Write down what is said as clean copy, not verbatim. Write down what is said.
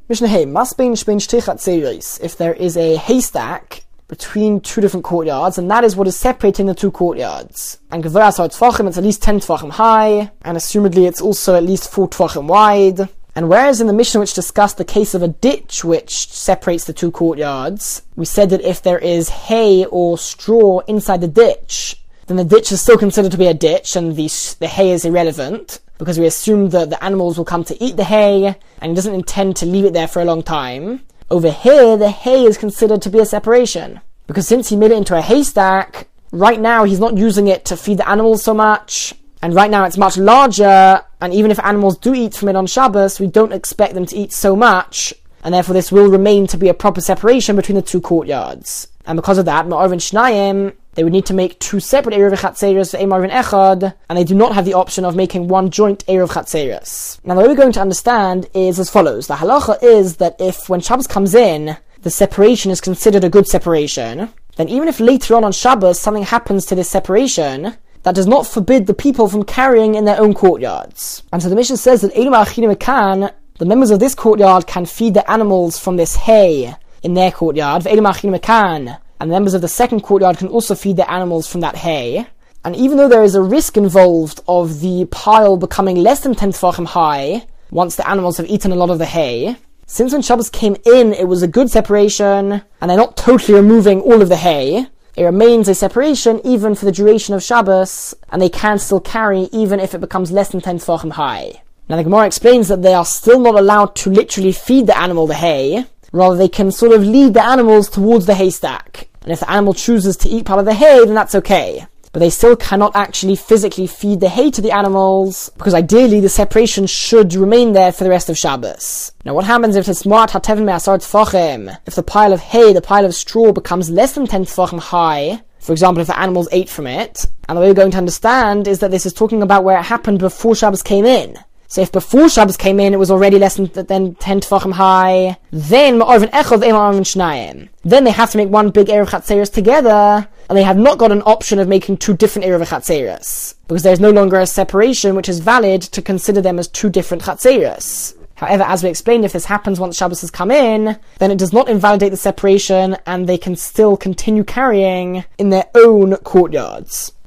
Mishnah Hey, if there is a haystack between two different courtyards, and that is what is separating the two courtyards. And it's at least 10 tvachim high, and assumedly it's also at least 4 tvachim wide. And whereas in the Mishnah which discussed the case of a ditch which separates the two courtyards, we said that if there is hay or straw inside the ditch, then the ditch is still considered to be a ditch, and the hay is irrelevant, because we assume that the animals will come to eat the hay, and he doesn't intend to leave it there for a long time. Over here, the hay is considered to be a separation, because since he made it into a haystack, right now he's not using it to feed the animals so much, and right now it's much larger, and even if animals do eat from it on Shabbos, we don't expect them to eat so much, and therefore this will remain to be a proper separation between the two courtyards. And because of that, Ma'arvin Shnayim, they would need to make 2 separate Erev Chatzeros for Marvin Echad, and they do not have the option of making 1 joint Erev Chatzeros. Now the way we're going to understand is as follows. The halacha is that if when Shabbos comes in, the separation is considered a good separation, then even if later on Shabbos something happens to this separation, that does not forbid the people from carrying in their own courtyards. And so the Mishnah says that the members of this courtyard can feed the animals from this hay in their courtyard, and members of the second courtyard can also feed their animals from that hay. And even though there is a risk involved of the pile becoming less than 10 tefachim high once the animals have eaten a lot of the hay, since when Shabbos came in it was a good separation, and they're not totally removing all of the hay, it remains a separation even for the duration of Shabbos, and they can still carry even if it becomes less than 10 tefachim high. Now the Gemara explains that they are still not allowed to literally feed the animal the hay, rather they can sort of lead the animals towards the haystack. And if the animal chooses to eat part of the hay, then that's okay. But they still cannot actually physically feed the hay to the animals, because ideally the separation should remain there for the rest of Shabbos. Now what happens if it's smart hatevin me'asar tefachim? If the pile of hay, the pile of straw, becomes less than 10 tefachim high, for example if the animals ate from it, and the way we're going to understand is that this is talking about where it happened before Shabbos came in. So if before Shabbos came in, it was already less than 10 tefachim high, then they have to make 1 big Erev Chatzeros together, and they have not got an option of making 2 different Erev Chatzeros, because there's no longer a separation which is valid to consider them as 2 different Chatzeros. However, as we explained, if this happens once Shabbos has come in, then it does not invalidate the separation, and they can still continue carrying in their own courtyards.